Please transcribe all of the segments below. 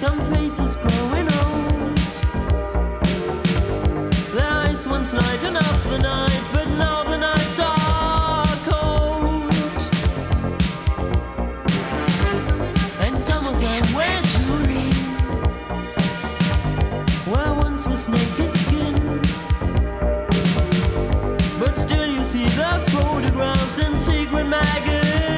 Some faces growing old. Their eyes once lighten up the night, but now the nights are cold. And some of them wear jewelry where once was naked skin. But still you see their photographs in secret magazines.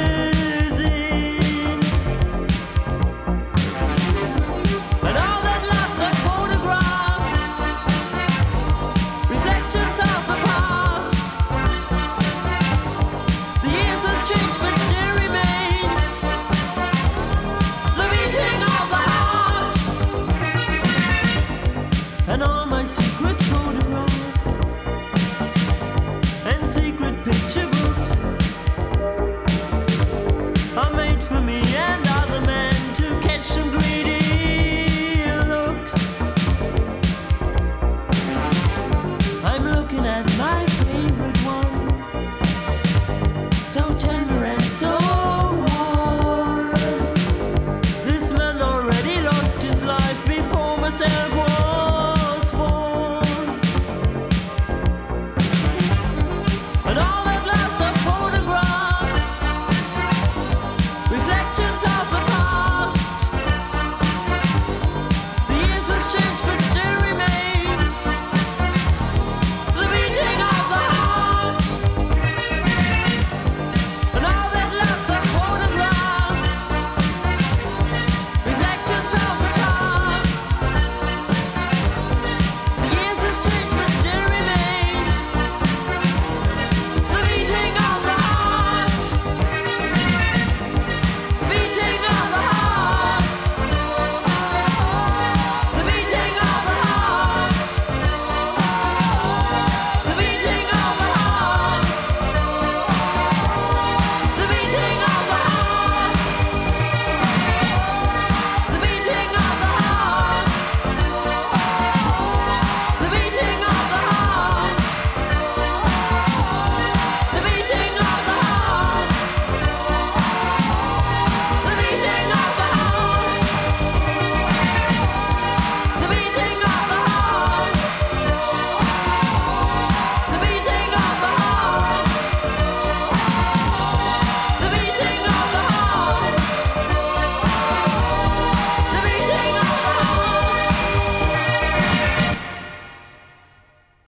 And all that lasts are photographs, reflections of the past. The years has changed but still remains the beating of the heart. And all my secrets